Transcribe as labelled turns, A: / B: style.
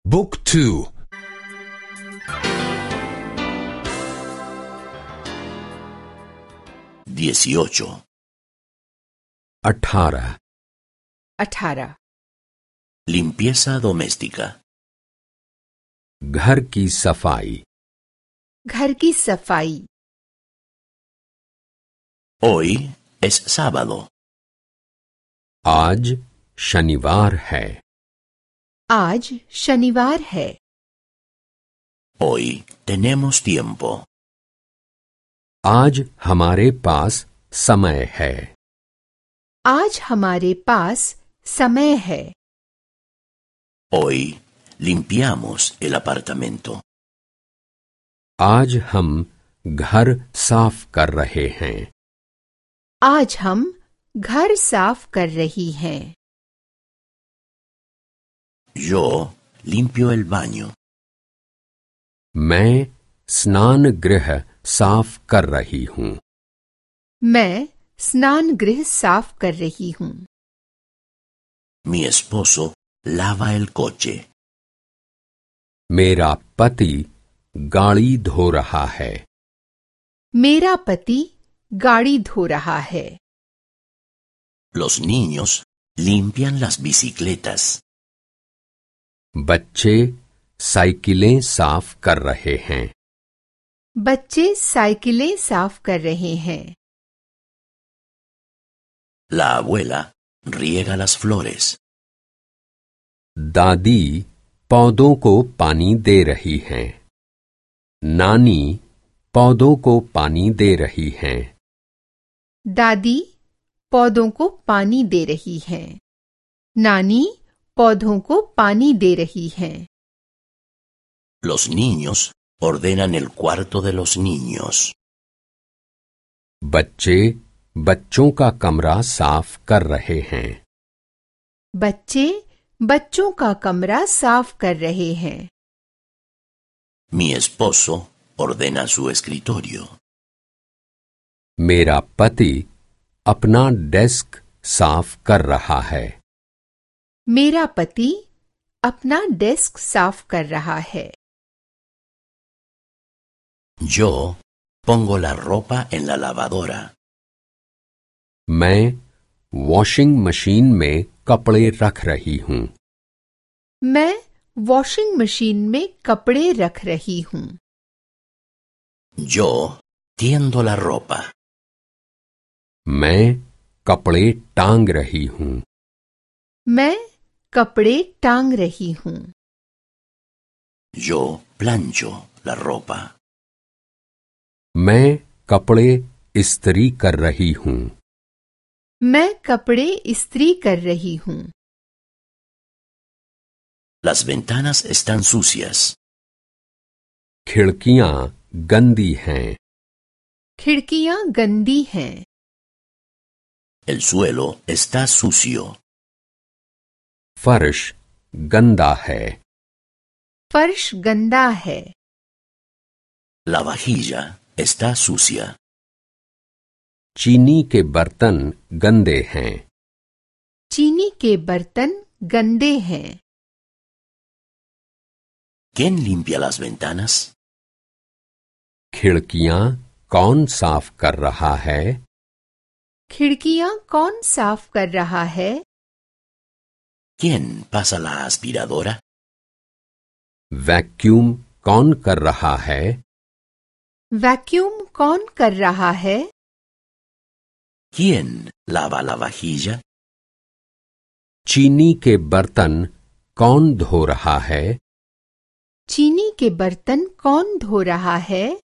A: บุ๊กทู18
B: Limpieza doméstica.
A: घर की सफाई
B: Hoy es sábado.
A: आज शनिवार है
B: Hoy tenemos tiempo.
A: आज हमारे पास समय है
B: Hoy limpiamos el apartamento.
A: आज हम घर साफ कर रहे हैं
B: Yo limpio el baño.
A: मैं स्नान गृह साफ कर रही हूँ
B: Mi esposo lava el coche.
A: मेरा पति गाड़ी धो रहा है
B: Los niños limpian las bicicletas.
A: बच्चे साइकिलें साफ कर रहे हैं
B: La abuela riega las flores.
A: दादी पौधों को पानी दे रही हैं नानी पौधों को पानी दे रही हैं
B: Los niños ordenan el cuarto de los niños.
A: बच्चे बच्चों का कमरा साफ कर रहे हैं
B: Mi esposo ordena su escritorio.
A: मेरा पति अपना डेस्क साफ कर रहा है
B: Yo pongo la ropa en la lavadora.
A: मैं वॉशिंग मशीन में कपड़े रख रही हूँ
B: Yo tiendo la ropa.
A: मैं कपड़े टांग रही हूँ
B: Yo plancho la ropa.
A: मैं कपड़े इस्त्री कर रही हूँ
B: Las ventanas están sucias.
A: खिड़कियां गंदी हैं
B: El suelo está sucio.
A: फर्श गंदा है
B: La vajilla está sucia.
A: चीनी के बर्तन गंदे हैं
B: ¿Quién limpia las ventanas?
A: खिड़कियां कौन साफ कर रहा है
B: ¿Quién pasa la aspiradora?
A: Vacuum कौन कर रहा है
B: ¿Quién lava la vajilla?
A: चीनी के बर्तन कौन धो रहा है